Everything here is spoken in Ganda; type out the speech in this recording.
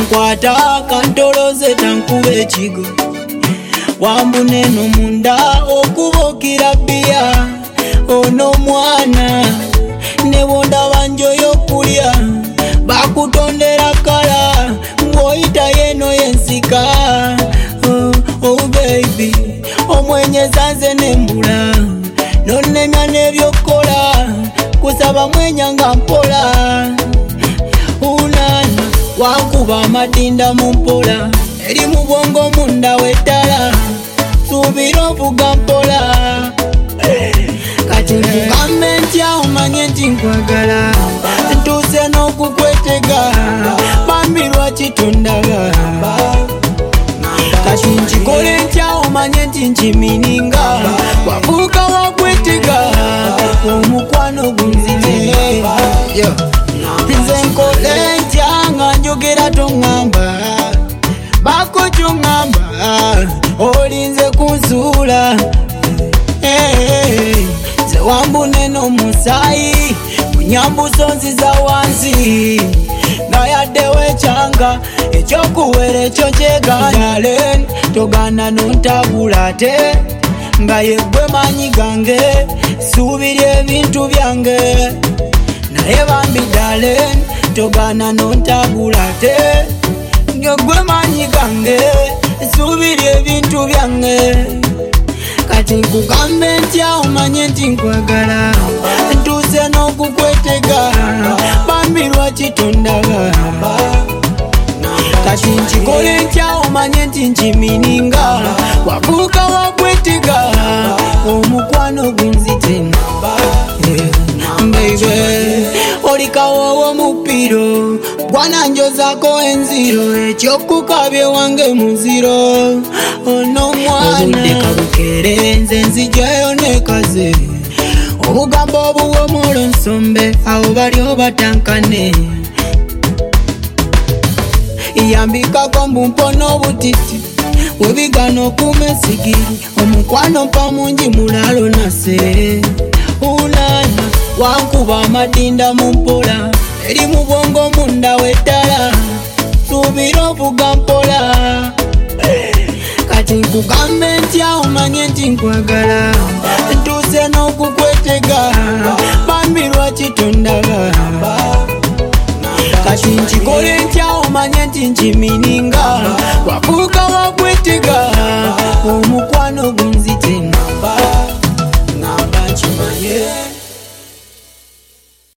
nkwata kantoloze tankube ekigo wambuneno munda okubokira bbiya ono mwana nebondaba njoyo kulya bakutondera kala ng'oyita yeno yensika oh baby omwenyeza nze nembula nonemya nebyokola kusaba mwenyanga mpola unana wankuba amadinda mumpola eri mu bwongo munda wetala subira ovuga mpola kati nkugambe ntya omanye nti nkwagala ntuuse n'okukwetega bambi lwaki tondaga kati nkikole ntya omanye nti nkimininga wavuuka wakwetega omukwano gunzite nze nkole ntya nga njogera toŋŋamba bako kyoŋŋamba olinze kunsuula nze wambuneno musaayi munyambuso nziza wansi nga yaddewo ekyanga ekyokuwera ekyo kyegandalen togana nontabula ate nga yeggwe maanyi gange suubirya ebintu byange naye bambi dalen togana nontabula ate yeggwe maanyi gange suubirya ebintu byange kati nkugambe ntya omanye nti nkwagala ntuuse n'okukwetega bambi lwaki tondaga kati nkikole ntya omanye nti nkimininga wavuuka wakwetega omukwano gunzite baby olikawowo mupiro gwananjozako enziro ekyokukabye wange muziro ono mwana obudde kabukere nze nzijayo nekaze obugambo obuwomolo nsombe awo bali obatankane yambikako mbumpono obutiti webigano okuuma esigiri omukwano mpa mungi mulalo nase unana wankuba amadinda mumpola eri mu bwongo munda wetala subira ovuga mpola kati nkugambe ntya omanye nti nkwagala ntuuse n'okukwetega bambi lwaki tondaga kati nkikole ntya omanye nti nkimininga